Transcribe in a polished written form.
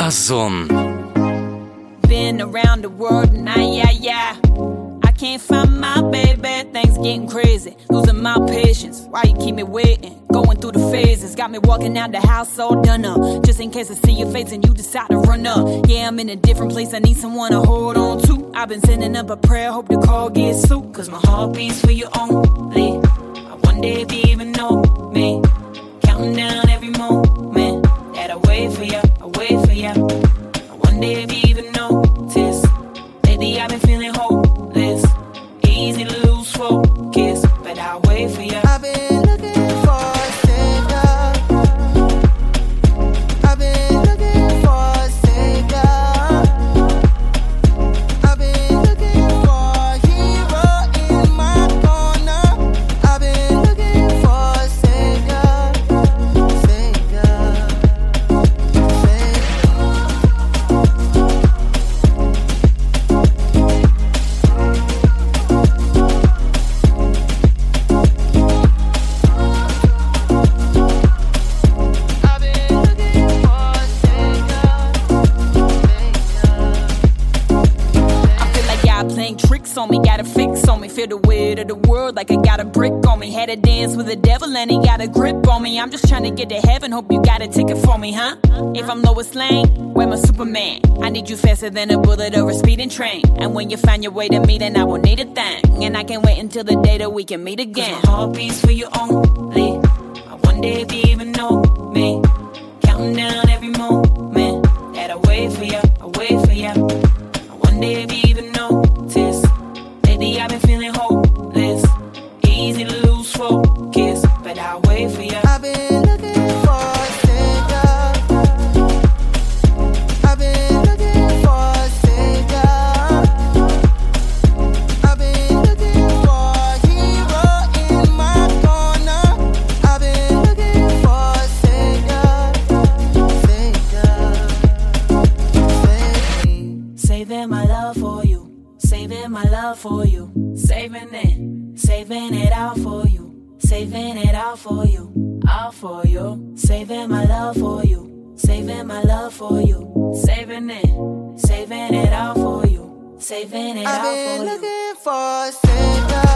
Ozon. Been around the world and I can't find my baby, things getting crazy. Losing my patience, why you keep me waiting? Going through the phases, got me walking out the house all done up. Just in case I see your face and you decide to run up. Yeah, I'm in a different place, I need someone to hold on to. I've been sending up a prayer, hope the call gets through. Cause my heart beats for you only. I wonder if you even know me. Counting down every moment that I wait for you, I wait for you. I wonder if you even notice. Lately I've been feeling hopeless. Easy to lose focus, but I'll wait for you. I've been looking for a savior. I've been looking for a savior. I've been looking for a hero in my corner. I've been looking for a savior. Playing tricks on me, got a fix on me. Feel the weight of the world like I got a brick on me. Had to dance with the devil and he got a grip on me. I'm just trying to get to heaven, hope you got a ticket for me, huh? If I'm Lois Lane, where my Superman? I need you faster than a bullet or a speeding train. And when you find your way to me, then I won't need a thing. And I can't wait until the day that we can meet again. Cause my heart beats for you only. I wonder if you even know me. Counting down every moment that I wait for you, I wait for you. I wonder if you even notice. Lately I've been feeling hopeless. Easy to lose focus, but I'll wait for you. I've been looking for a savior. I've been looking for a savior. I've been looking for a hero in my corner. I've been looking for a savior. Saving my love for you. Saving my love for you. Saving it out for you. Saving it out for you. All for you. Saving my love for you. Saving my love for you. Saving it out for you. Saving it out for you. I've been looking for a savior.